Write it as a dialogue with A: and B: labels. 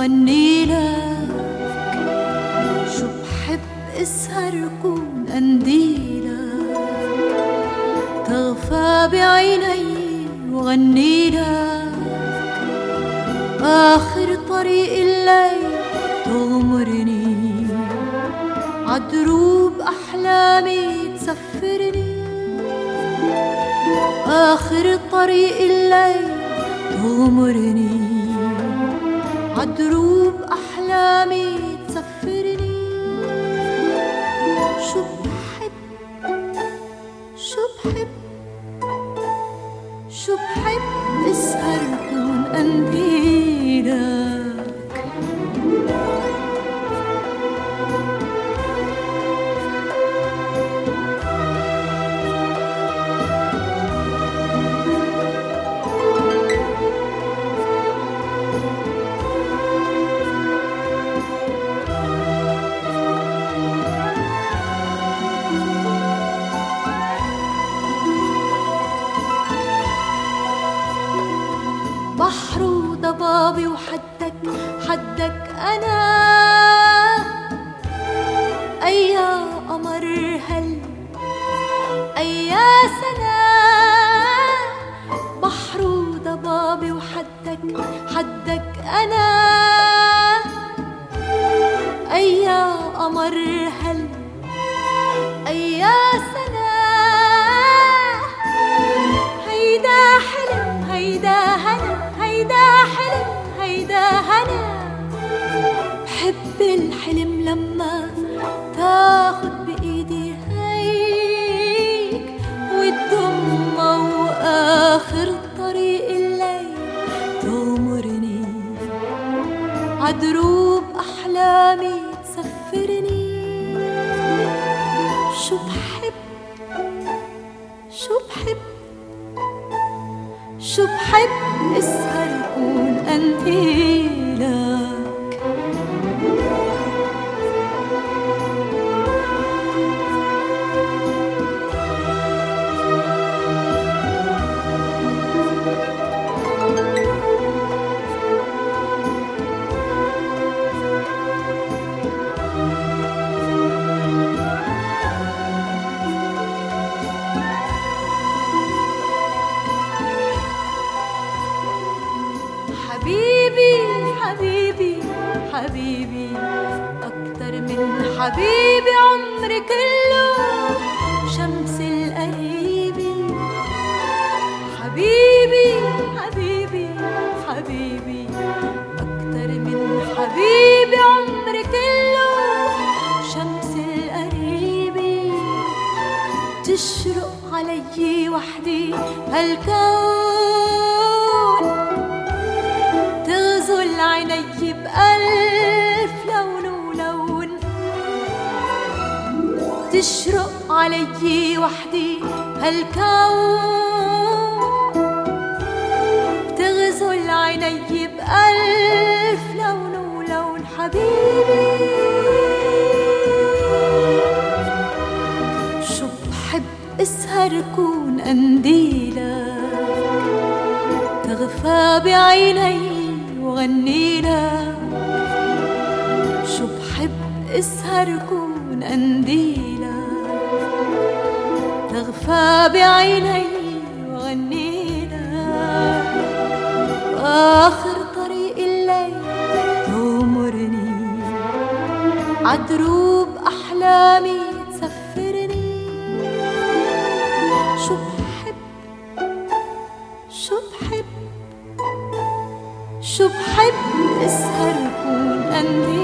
A: وغني لك. شو بحب اسهر كون قنديلك، تغفى بعيني وغني لك. آخر طريق الليل تغمرني، عدروب أحلامي تسفرني. آخر طريق الليل تغمرني، عدروب أحلامي تسفرني. شو بحب شو بحب شو بحب اسهر كون قنديلك. بحر وضبابي وحدك حدك أنا، أيا قمر هل أيا سنة. بحر وضبابي وحدك حدك أنا، أيا قمر هل أيا سنة. هيدا حلم هيدا هنا، هيدا حلم هيدا هنا. بحب الحلم لما تاخد بإيدي هيك وتضمه، وآخر طريق الليل تغمرني، عدروب أحلامي تسفرني. شو بحب شو بحب شو بحب اسهر كون قنديلك. حبيبي حبيبي حبيبي، أكتر من حبيبي عمري كله شمس القريبي. حبيبي حبيبي حبيبي، أكتر من حبيبي عمري كله شمس القريبي. تشرق علي وحدي هالكون، تغزل عيني بألف لون ولون. تشرق علي وحدي هالكون، تغزل عيني بألف لون ولون. حبيبي شو بحب اسهر كون قنديلك، تغفى بعيني وغني لك. شو بحب اسهر كون قنديلك، تغفى بعيني وغني لك. آخر طريق الليل تغمرني، عدروب أحلامي تسفرني. شو بحب شو بحب شو بحب اسهر كون قنديلك.